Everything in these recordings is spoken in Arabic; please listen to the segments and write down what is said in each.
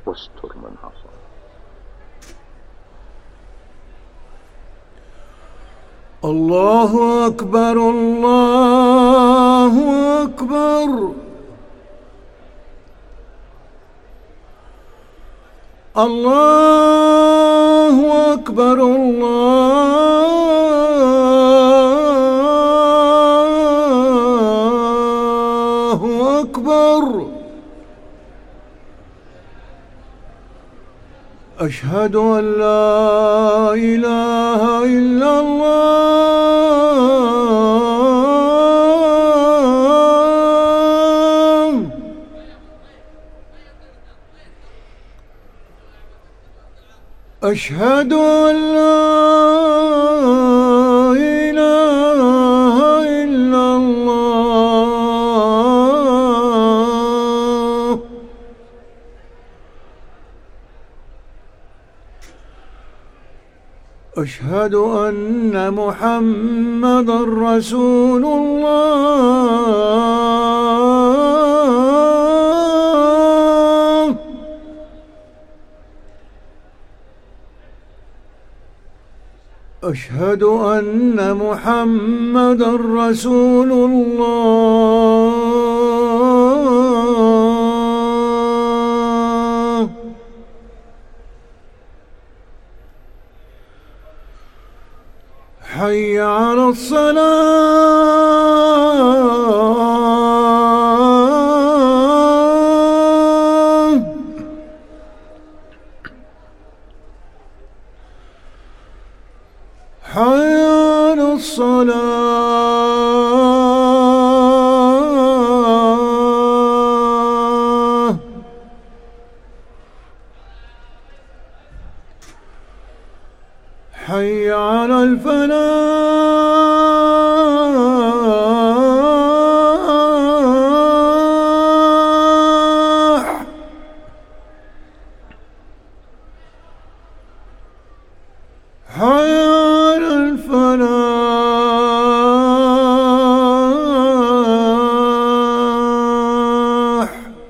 واستر من عصى. الله أكبر الله أكبر. الله أكبر الله أكبر. أشهد أن لا إله إلا الله. أشهد أن لا إله إلا الله. أشهد أن محمدًا رسول الله. أشهد أن محمدًا رسول الله. حي على الصلاة. حي على الصلاة. حي على الفلاح. حي على الفلاح.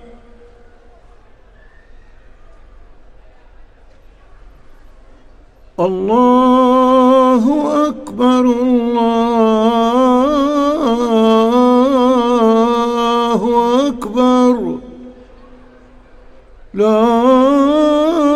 الله أكبر الله أكبر. لا